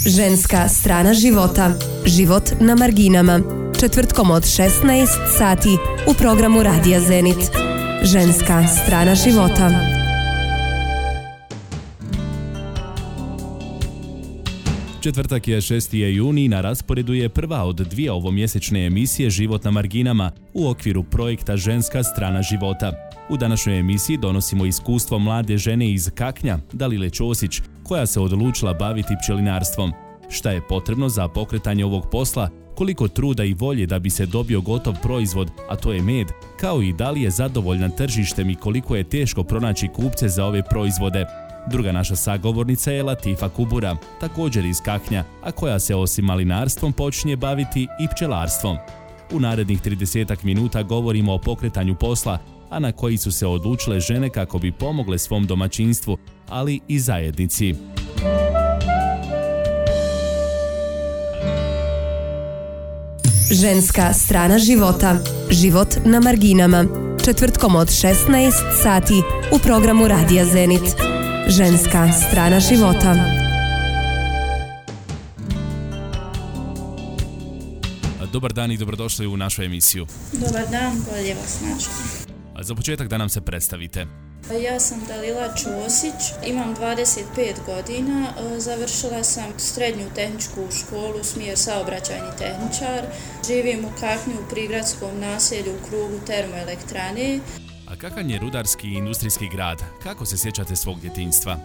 Ženska strana života. Život na marginama. Četvrtkom od 16 sati u programu Radija Zenit. Ženska strana života. Četvrtak je 6. juni, na rasporedu je prva od dvije ovomjesečne emisije Život na marginama u okviru projekta Ženska strana života. U današnjoj emisiji donosimo iskustvo mlade žene iz Kaknja, Dalile Ćosić, koja se odlučila baviti pčelinarstvom. Šta je potrebno za pokretanje ovog posla, koliko truda i volje da bi se dobio gotov proizvod, a to je med, kao i da li je zadovoljna tržištem i koliko je teško pronaći kupce za ove proizvode. Druga naša sagovornica je Latifa Kubura, također iz Kaknja, a koja se osim malinarstvom počinje baviti i pčelarstvom. U narednih 30 minuta govorimo o pokretanju posla, a na koji su se odlučile žene kako bi pomogle svom domaćinstvu, ali i zajednici. Ženska strana života. Život na marginama. Četvrtkom od 16 sati u programu Radija Zenit. Ženska strana života. Dobar dan i dobrodošli u našu emisiju. Dobar dan, bolje vas našli. Za početak da nam se predstavite. Ja sam Dalila Ćosić, imam 25 godina, završila sam srednju tehničku školu, smjer saobraćajni tehničar. Živim u Kaknju u prigradskom naselju u krugu termoelektrane. A kakav je rudarski i industrijski grad? Kako se sjećate svog djetinjstva?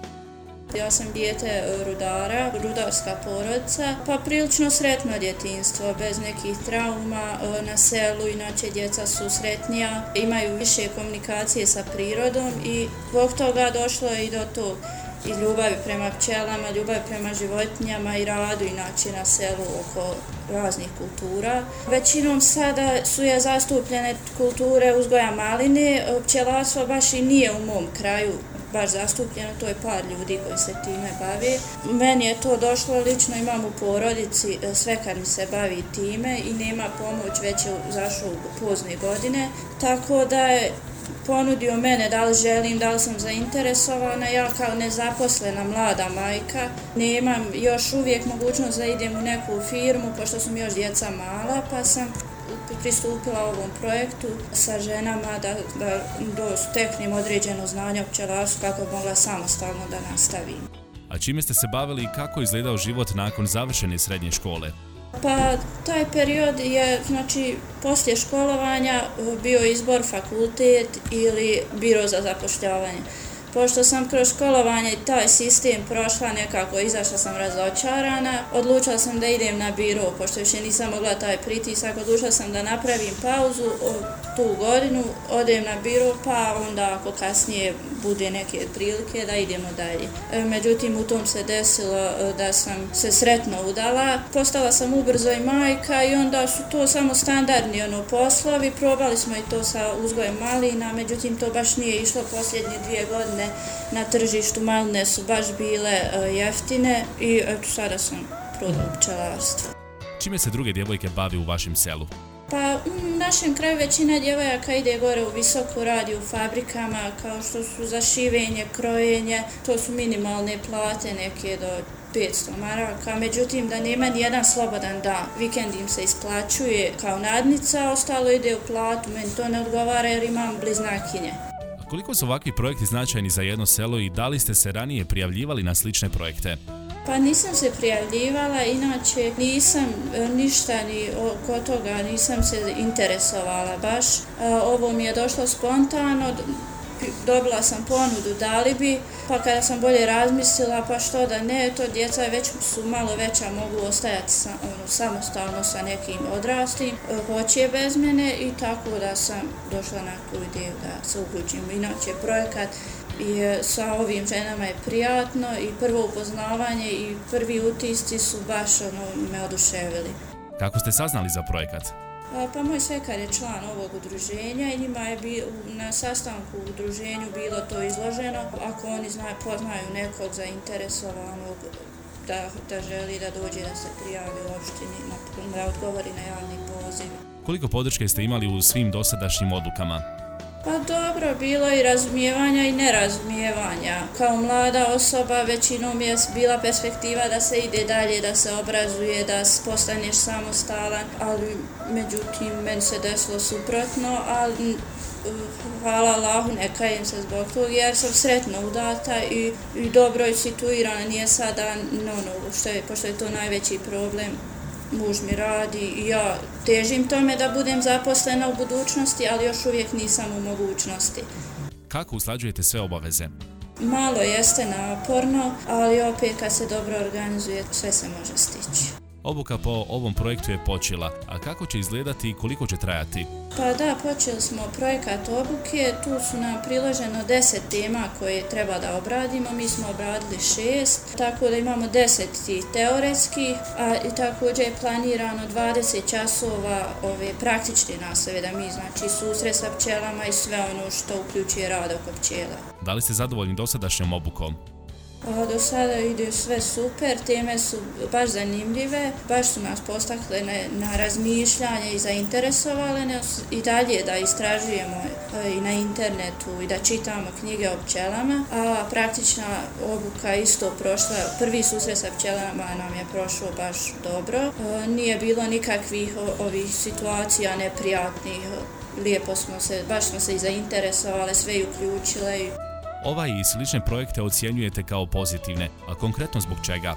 Ja sam dijete rudara, rudarska porodica, pa prilično sretno djetinjstvo, bez nekih trauma. Na selu inače djeca su sretnija, imaju više komunikacije sa prirodom i zbog toga došlo je i do tog i ljubavi prema pčelama, ljubavi prema životinjama i radu inače na selu oko raznih kultura. Većinom sada su je zastupljene kulture uzgoja maline, pčelarstvo baš i nije u mom kraju baš zastupljeno, to je par ljudi koji se time bavi. Meni je to došlo, lično imam u porodici, svekar mi se bavi time i nema pomoć, već je zašao u pozne godine, tako da je ponudio mene da li želim, da li sam zainteresovana. Ja kao nezaposlena mlada majka nemam još uvijek mogućnost da idem u neku firmu, pošto su mi još djeca mala, pa sam pristupila ovom projektu sa ženama da steknem određeno znanje o pčelarstvu kako bi mogla samostalno da nastavim. A čime ste se bavili i kako je izgledao život nakon završene srednje škole? Pa taj period je, znači, poslije školovanja bio izbor fakultet ili biro za zapošljavanje. Pošto sam kroz školovanje i taj sistem prošla nekako, izašla sam razočarana, odlučila sam da idem na biro, pošto više nisam mogla taj pritisak, odlučila sam da napravim pauzu tu godinu, odem na biro, pa onda ako kasnije bude neke prilike da idemo dalje. Međutim, u tom se desilo da sam se sretno udala, postala sam ubrzo i majka i onda su to samo standardni poslovi, probali smo i to sa uzgojem malina, međutim to baš nije išlo posljednje 2 godine. Na tržištu maline su baš bile jeftine i eto sada sam prodala pčelarstvo. Čime se druge djevojke bavi u vašem selu? Pa u našem kraju većina djevojaka ide gore u visoku, radi u fabrikama kao što su za šivenje, krojenje, to su minimalne plate neke do 500 maraka, međutim da nema ni jedan slobodan dan. Vikend im se isplaćuje kao nadnica, ostalo ide u platu, meni to ne odgovara jer imam bliznakinje. Koliko su ovakvi projekti značajni za jedno selo i da li ste se ranije prijavljivali na slične projekte? Pa nisam se prijavljivala, inače nisam ništa ni oko toga, nisam se interesovala baš. Ovo mi je došlo spontano, dobila sam ponudu dali bi, pa kada sam bolje razmislila pa što da ne, to djeca već su malo veća, mogu ostajati samostalno sa nekim odraslim, hoće bez mene i tako da sam došla na tu ideju da se uključim. Inače projekat i sa ovim ženama je prijatno i prvo upoznavanje i prvi utisci su baš me oduševili. Kako ste saznali za projekat? Pa moj svekar je član ovog udruženja i njima je na sastanku u udruženju bilo to izloženo. Ako oni poznaju nekog zainteresovanog da želi da dođe da se prijavi u opštini, da odgovori na javni poziv. Koliko podrške ste imali u svim dosadašnjim odlukama? Pa dobro, bilo je i razumijevanja i nerazumijevanja. Kao mlada osoba većinom je bila perspektiva da se ide dalje, da se obrazuje, da postaneš samostalan, ali međutim meni se desilo suprotno, ali hvala Allahu, ne kajem se zbog toga jer sam sretno udata i dobro je situirana, nije sada pošto je to najveći problem. Muž mi radi i ja težim tome da budem zaposlena u budućnosti, ali još uvijek nisam u mogućnosti. Kako usklađujete sve obaveze? Malo jeste naporno, ali opet kad se dobro organizuje, sve se može stići. Obuka po ovom projektu je počela, a kako će izgledati i koliko će trajati? Pa da, počeli smo projekat obuke, tu su nam priloženo 10 tema koje treba da obradimo, mi smo obradili 6, tako da imamo 10 teoretskih, a i također je planirano 20 časova ove praktične nastave, da mi znači susret sa pčelama i sve ono što uključuje rad oko pčela. Da li ste zadovoljni dosadašnjom obukom? Do sada ide sve super, teme su baš zanimljive, baš su nas postakle na razmišljanje i zainteresovale nas i dalje da istražujemo i na internetu i da čitamo knjige o pčelama, a praktična obuka isto prošla, prvi susret sa pčelama nam je prošao baš dobro, nije bilo nikakvih ovih situacija neprijatnih, lijepo baš smo se i zainteresovali, sve i uključile. Ovaj i slične projekte ocjenjujete kao pozitivne, a konkretno zbog čega?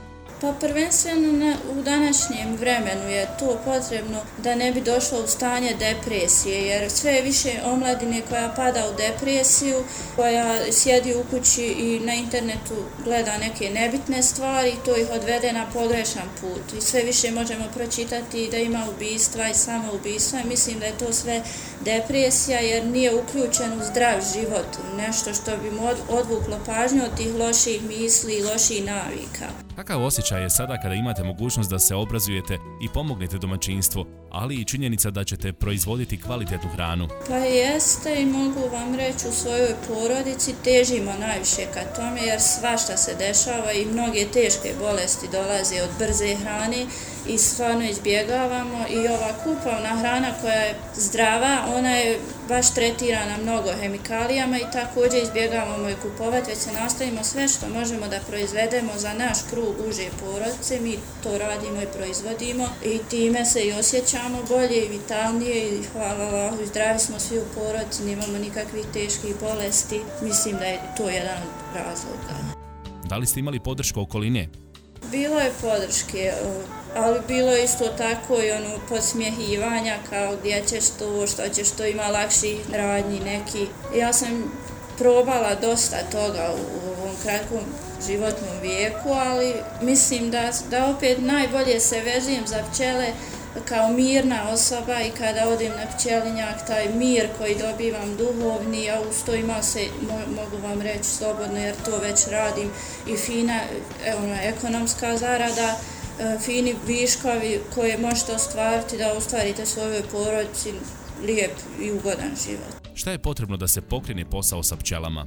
Pa prvenstveno u današnjem vremenu je to potrebno da ne bi došlo u stanje depresije, jer sve je više omladine koja pada u depresiju, koja sjedi u kući i na internetu gleda neke nebitne stvari i to ih odvede na pogrešan put. I sve više možemo pročitati da ima ubistva i samoubistva. Mislim da je to sve depresija jer nije uključen u zdrav život, nešto što bi mu odvuklo pažnju od tih loših misli i loših navika. Kakav osjećaj je sada kada imate mogućnost da se obrazujete i pomognete domaćinstvu, ali i činjenica da ćete proizvoditi kvalitetnu hranu? Pa jeste i mogu vam reći u svojoj porodici težimo najviše ka tome jer svašta se dešava i mnoge teške bolesti dolaze od brze hrane i stvarno izbjegavamo i ova kupovna hrana koja je zdrava, ona je baš tretirana mnogo hemikalijama i također izbjegavamo je kupovati, već se nastavimo sve što možemo da proizvedemo za naš krug uže porodice, mi to radimo i proizvodimo i time se i osjećamo bolje i vitalnije i hvala Allahu, zdravi smo svi u porodici, nemamo nikakvih teških bolesti, mislim da je to jedan od razloga. Da li ste imali podršku okoline? Bilo je podrške, ali bilo je isto tako i podsmjehivanja kao gdje ćeš to, što ćeš to, ima lakših radnji neki. Ja sam probala dosta toga u ovom kratkom životnom vijeku, ali mislim da opet najbolje se vežem za pčele kao mirna osoba i kada odem na pčelinjak, taj mir koji dobivam duhovni, a uz to ima se, mogu vam reći slobodno jer to već radim, i fina ekonomska zarada, fini viškovi koje možete ostvariti da ostvarite svojoj porodici lijep i ugodan život. Šta je potrebno da se pokrene posao sa pčelama?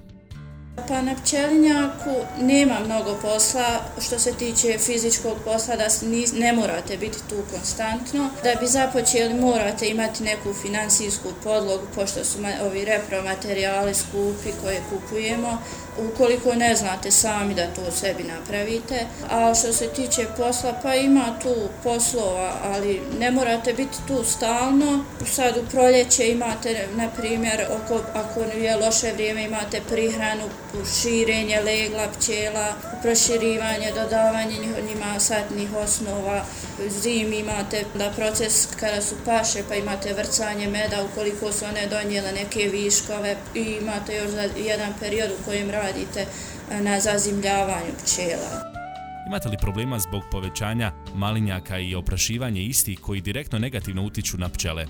Pa na pčelinjaku nema mnogo posla što se tiče fizičkog posla, da ne morate biti tu konstantno. Da bi započeli morate imati neku finansijsku podlogu, pošto su ovi repromaterijali skupi koje kupujemo. Ukoliko ne znate sami da to sebi napravite. A što se tiče posla, pa ima tu poslova, ali ne morate biti tu stalno. Sad u proljeće imate, na primjer, ako je loše vrijeme, imate prihranu, širenje legla pčela, proširivanje, dodavanje njima satnih osnova. Zim imate proces kada su paše, pa imate vrcanje meda ukoliko su one donijele neke viškove i imate još jedan period u kojem radite na zazimljavanju pčela. Imate li problema zbog povećanja malinjaka i oprašivanje istih koji direktno negativno utiču na pčele?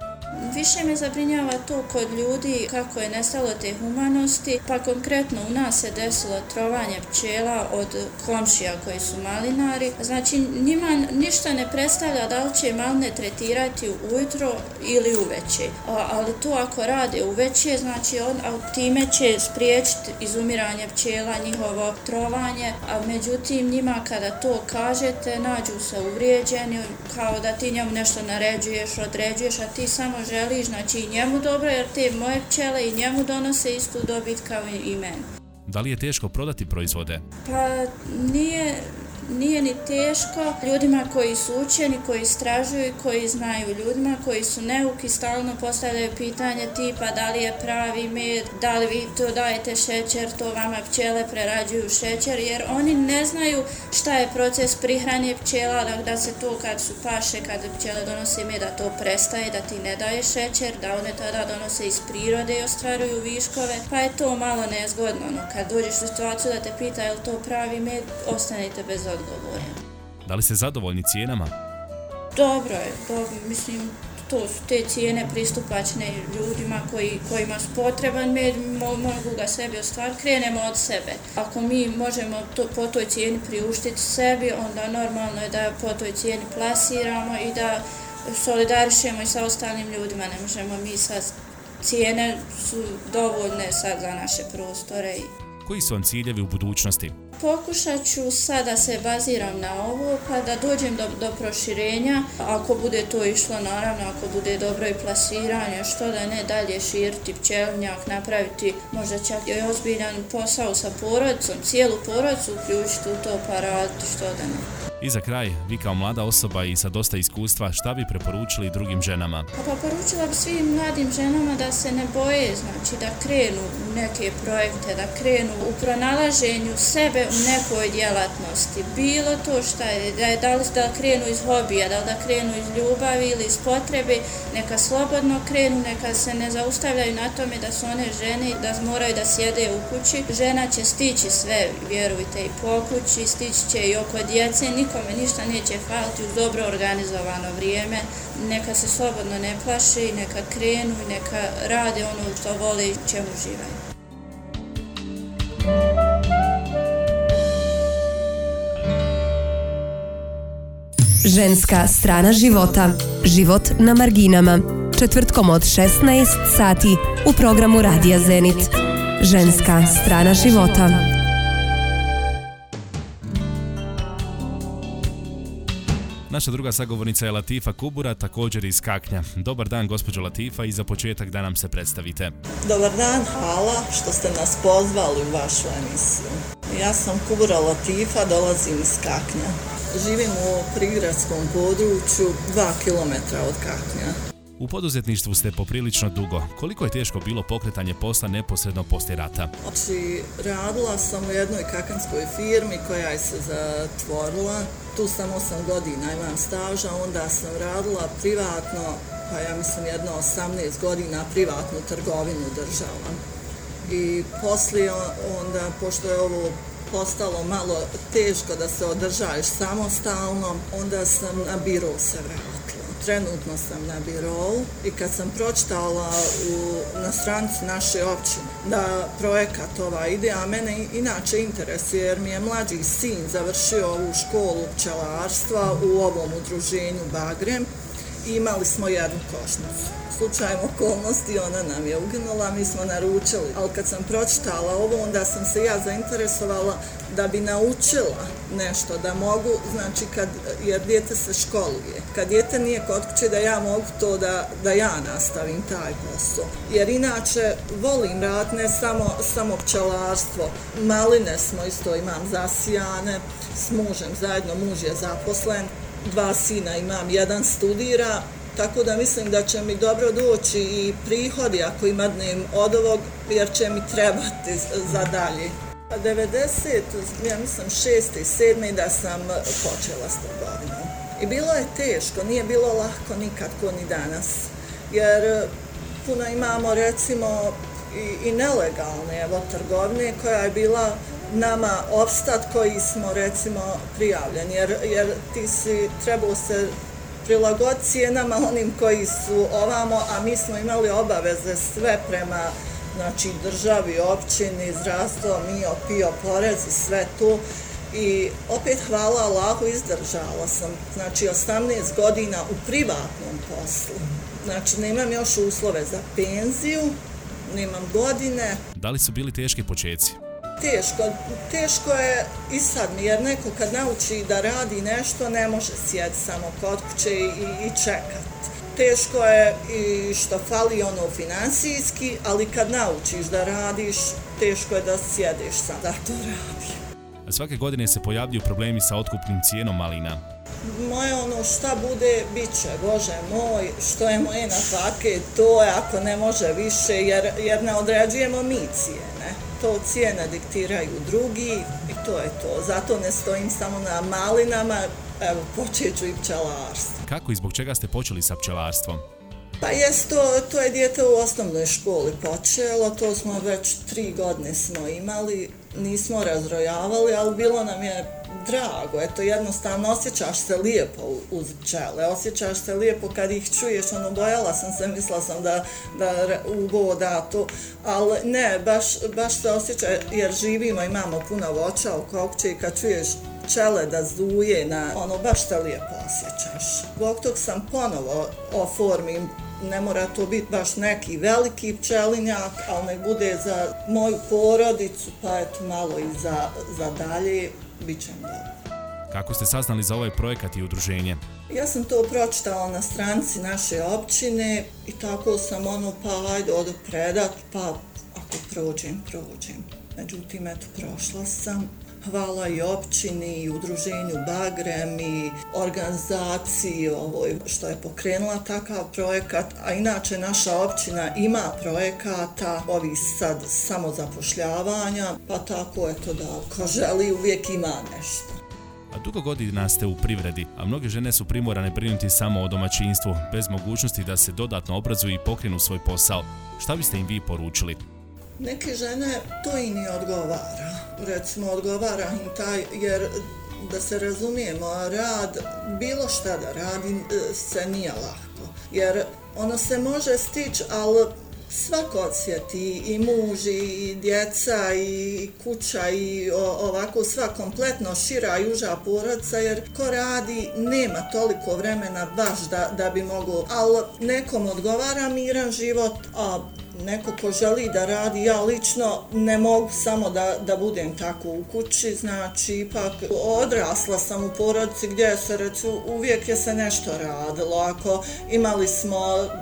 Više me zabrinjava to kod ljudi kako je nestalo te humanosti, pa konkretno u nas se desilo trovanje pčela od komšija koji su malinari. Znači njima ništa ne predstavlja da li će maline tretirati ujutro ili uveče, ali to ako rade uveče, znači time će spriječiti izumiranje pčela, njihovo trovanje, a međutim njima kada to kažete nađu se uvrijeđeni, kao da ti njemu nešto naređuješ, određuješ, a ti samo želiš, znači i njemu dobro, jer te moje pčele i njemu donose istu dobit kao i meni. Da li je teško prodati proizvode? Pa nije ni teško ljudima koji su učeni, koji istražuju, koji znaju, ljudima koji su neuki, stalno postavljaju pitanje tipa da li je pravi med, da li vi to dajete šećer, to vama pčele prerađuju šećer, jer oni ne znaju šta je proces prihrane pčela, da se to kad su paše, kad pčele donose med, da to prestaje, da ti ne daje šećer, da one tada donose iz prirode i ostvaruju viškove, pa je to malo nezgodno. Kad dođeš u situaciju da te pita je li to pravi med, ostanete bez odgovora. Da li ste zadovoljni cijenama? Dobro je, mislim, to su te cijene pristupačne ljudima kojima su potreban med, mogu ga sebi ostvariti, krenemo od sebe. Ako mi možemo po toj cijeni priuštiti sebi, onda normalno je da po toj cijeni plasiramo i da solidarišemo i sa ostalim ljudima. Ne možemo mi sad, cijene su dovoljne sad za naše prostore. Koji su vam ciljevi u budućnosti? Pokušat ću sada se baziram na ovo, pa da dođem do proširenja. Ako bude to išlo, naravno, ako bude dobro i plasiranje, što da ne dalje širiti pčelinjak, napraviti možda čak i ozbiljan posao sa porodicom, cijelu porodicu uključiti u to pa raditi, što da ne. I za kraj, vi kao mlada osoba i sa dosta iskustva, šta bi preporučili drugim ženama? Pa poručila bi svim mladim ženama da se ne boje, znači da krenu u neke projekte, da krenu u pronalaženju sebe u nekoj djelatnosti. Bilo to šta je, da li da krenu iz hobija, da krenu iz ljubavi ili iz potrebe, neka slobodno krenu, neka se ne zaustavljaju na tome da su one žene, da moraju da sjede u kući. Žena će stići sve, vjerujte, i po kući, stići će i oko djece, nikome ništa neće faliti uz dobro organizovano vrijeme. Neka se slobodno ne plaše i neka krenu i neka rade ono što vole i čemu živaju. Ženska strana života. Život na marginama. Četvrtkom od 16 sati u programu Radija Zenit. Ženska strana života. Naša druga sagovornica je Latifa Kubura, također iz Kaknja. Dobar dan, gospođo Latifa, i za početak da nam se predstavite. Dobar dan, hvala što ste nas pozvali u vašu emisiju. Ja sam Kubura Latifa, dolazim iz Kaknja. Živim u prigradskom području 2 km od Kaknja. U poduzetništvu ste poprilično dugo. Koliko je teško bilo pokretanje posla neposredno poslije rata? Znači, radila sam u jednoj kakanskoj firmi koja je se zatvorila. Tu sam 8 godina imam staža, onda sam radila privatno, pa ja mislim jedno 18 godina privatnu trgovinu držala. I poslije onda, pošto je ovo postalo malo teško da se održaješ samostalno, onda sam na biro se vratila. Trenutno sam na birou i kad sam pročitala na stranici naše općine da projekat ide, a mene inače interesuje jer mi je mlađi sin završio ovu školu pčelarstva u ovom udruženju Bagrem i imali smo jednu košnicu. Slučajem okolnosti ona nam je uginula, mi smo naručili, ali kad sam pročitala ovo, onda sam se ja zainteresovala da bi naučila nešto, da mogu, znači jer dijete se školuje, kad dijete nije kod kuće da ja mogu to da ja nastavim taj posao, jer inače volim rad, ne samo pčelarstvo, maline smo isto imam zasijane, s mužem zajedno, muž je zaposlen, 2 sina imam, 1 studira, tako da mislim da će mi dobro doći i prihodi ako imadnem od ovog, jer će mi trebati za dalje. 90, ja mislim 6. i 7. da sam počela s trgovinom. I bilo je teško, nije bilo lako nikad ko ni danas, jer puno imamo recimo i nelegalne trgovine koja je bila nama opstat koji smo recimo prijavljeni, jer ti si trebao se prilagoditi cijenama onim koji su ovamo, a mi smo imali obaveze sve prema državi, općini, zdravstvo, MIO, PIO, porezi, sve tu. I opet hvala Allahu izdržala sam, 18 godina u privatnom poslu. Nemam još uslove za penziju, nemam godine. Da li su bili teški počeci? Teško je i sad mi, jer neko kad nauči da radi nešto ne može sjediti samo kod kuće i čekat. teško je i što fali ono financijski, ali kad naučiš da radiš, teško je da sjediš sam da to radi. Svake godine se pojavljuju problemi sa otkupnim cijenom malina. Moje ono šta bude, bit će, Bože moj, što je moje na paket, to je ako ne može više, jer ne određujemo mi cijene. To cijene diktiraju drugi i to je to. Zato ne stojim samo na malinama, evo počet ću i pčelarstvo. Kako i zbog čega ste počeli sa pčelarstvom? Pa to je dijete u osnovnoj školi počelo, to smo već 3 godine smo imali, nismo razrojavali, ali bilo nam je drago, eto jednostavno osjećaš se lijepo uz pčele, osjećaš se lijepo kad ih čuješ, bojala sam se, mislila sam da uboda to, ali ne, baš se osjeća jer živimo, imamo puno voća oko kuće i kad čuješ pčele da zuje, baš se lijepo osjećaš. Zbog tog sam ponovo oformim, ne mora to biti baš neki veliki pčelinjak, ali nek bude za moju porodicu, pa eto malo i za dalje, bit će dobro. Kako ste saznali za ovaj projekat i udruženje? Ja sam to pročitala na stranici naše općine i tako sam pa ajde odo predat, pa ako prođem. Međutim, eto, prošla sam. Hvala i općini, i udruženju Bagrem, i organizaciji što je pokrenula takav projekat, a inače naša općina ima projekata, ovi sad samozapošljavanja, pa tako eto da ko želi uvijek ima nešto. A dugo godina ste u privredi, a mnoge žene su primorane brinuti samo o domaćinstvu, bez mogućnosti da se dodatno obrazuju i pokrenu svoj posao. Šta biste im vi poručili? Neke žene to i ne odgovara. Recimo, odgovara im taj, jer da se razumijemo, rad, bilo šta da radi se nije lahko. Jer ono se može stići, ali svako osjeti, i muž, i djeca, i kuća, i ovako sva kompletno šira i uža porodica, jer ko radi nema toliko vremena baš da bi mogao, ali nekom odgovara miran život, a neko ko želi da radi, ja lično ne mogu samo da budem tako u kući, znači ipak odrasla sam u porodici gdje se recimo uvijek je se nešto radilo, ako imali smo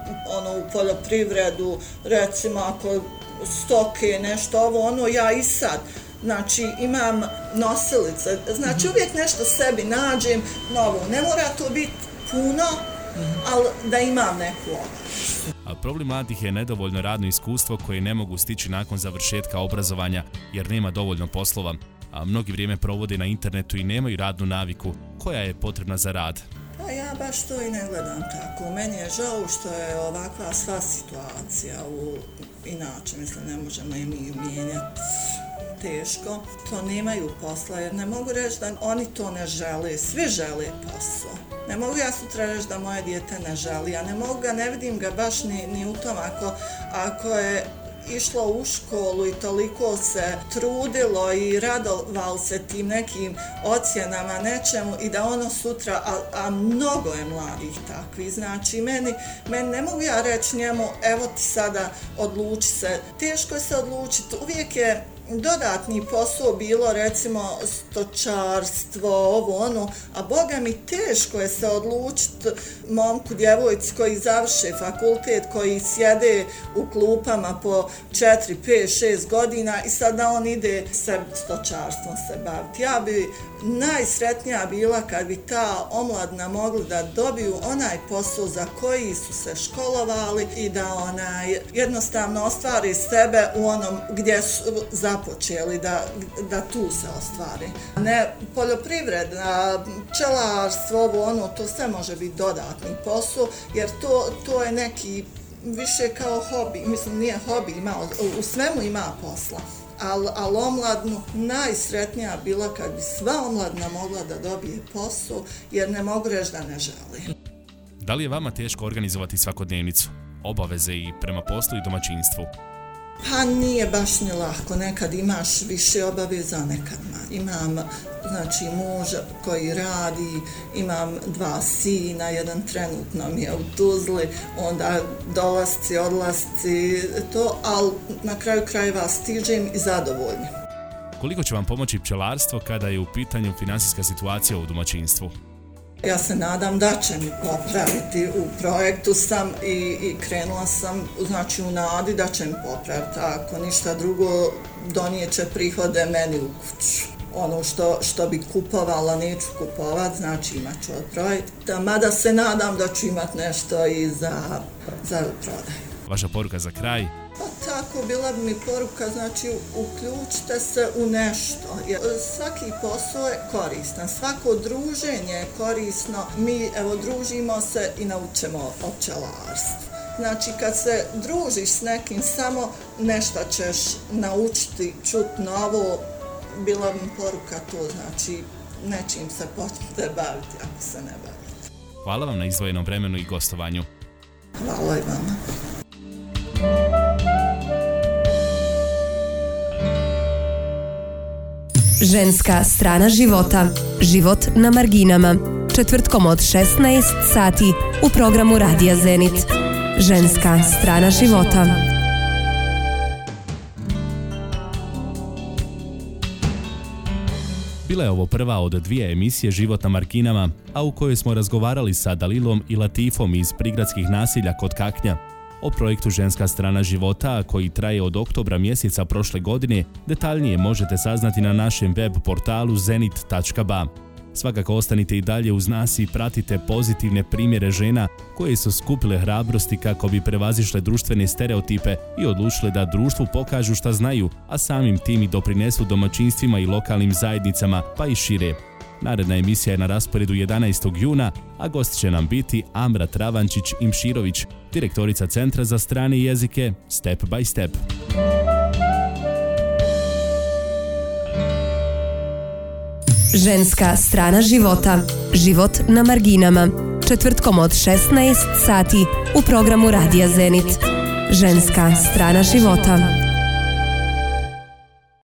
u poljoprivredu, recimo ako stoke, nešto ja i sad. Znači imam nosilice, znači uvijek nešto sebi nađem novo, ne mora to biti puno, ali da imam neku obavezu. A problem mladih je nedovoljno radno iskustvo koje ne mogu stići nakon završetka obrazovanja jer nema dovoljno poslova, a mnogi vrijeme provode na internetu i nemaju radnu naviku koja je potrebna za rad. Pa ja baš to i ne gledam tako. Meni je žao što je ovakva sva situacija, inače mislim ne možemo i mi mijenjati. Teško, to nemaju posla, jer ne mogu reći da oni to ne žele, svi žele posao. Ne mogu ja sutra reći da moje dijete ne želi, ja ne vidim ga baš ni u tom, ako je išlo u školu i toliko se trudilo i radovalo se tim nekim ocjenama, nečemu i da ono sutra, a mnogo je mladih takvi, znači meni ne mogu ja reći njemu evo ti sada odluči se, teško je se odlučiti, uvijek je dodatni posao bilo recimo stočarstvo, a boga mi teško je se odlučiti momku, djevojci koji završe fakultet, koji sjede u klupama po 4, 5, 6 godina i sad da on ide stočarstvom se baviti. Ja bi najsretnija bila kad bi ta omladna mogla da dobiju onaj posao za koji su se školovali i da jednostavno ostvari sebe u onom gdje su započeli, da tu se ostvari. Ne poljoprivreda, pčelarstvo, to sve može biti dodatni posao, jer to je neki više kao hobi, mislim nije hobi, u svemu ima posla. Ali omladnu najsretnija bila kad bi sva omladna mogla da dobije posao, jer ne mogu reći da ne želi. Da li je vama teško organizovati svakodnevnicu, obaveze i prema poslu i domaćinstvu? Pa nije baš ni lahko, nekad imaš više obaveza, nekad imam muža koji radi, imam 2 sina, jedan trenutno mi je u Tuzli, onda dolasci, odlasci, ali na kraju krajeva stižem i zadovoljni. Koliko će vam pomoći pčelarstvo kada je u pitanju finansijska situacija u domaćinstvu? Ja se nadam da će mi popraviti. U projektu sam i krenula sam, znači u nadi da će mi popraviti. Ako ništa drugo, donijeće prihode meni u kuću. Ono što bi kupovala neću kupovat, znači imat ću od projekta. Mada se nadam da ću imat nešto i za prodaju. Vaša poruka za kraj? Pa tako, bila bi mi poruka, znači uključite se u nešto. Svaki posao je koristan, svako druženje je korisno. Mi družimo se i naučimo o pčelarstvu. Znači kad se družiš s nekim, samo nešto ćeš naučiti, čuti novo. Bila mi poruka to, znači nečim se počnete baviti ako se ne bavite. Hvala vam na izdvojenom vremenu i gostovanju. Hvala i vama. Ženska strana života. Život na marginama. Četvrtkom od 16 sati u programu Radija Zenit. Ženska strana života. Bila je ovo prva od 2 emisije Život na marginama, a u kojoj smo razgovarali sa Dalilom i Latifom iz prigradskih nasilja kod Kaknja. O projektu Ženska strana života, koji traje od oktobra mjeseca prošle godine, detaljnije možete saznati na našem web portalu zenit.ba. Svakako ostanite i dalje uz nas i pratite pozitivne primjere žena koje su skupile hrabrosti kako bi prevazišle društvene stereotipe i odlučile da društvu pokažu šta znaju, a samim tim i doprinesu domaćinstvima i lokalnim zajednicama, pa i šire. Naredna emisija je na rasporedu 11. juna, a gost će nam biti Amra Travančić-Imširović, direktorica Centra za strane jezike Step by Step. Ženska strana života. Život na marginama. Četvrtkom od 16 sati u programu Radija Zenit. Ženska strana života.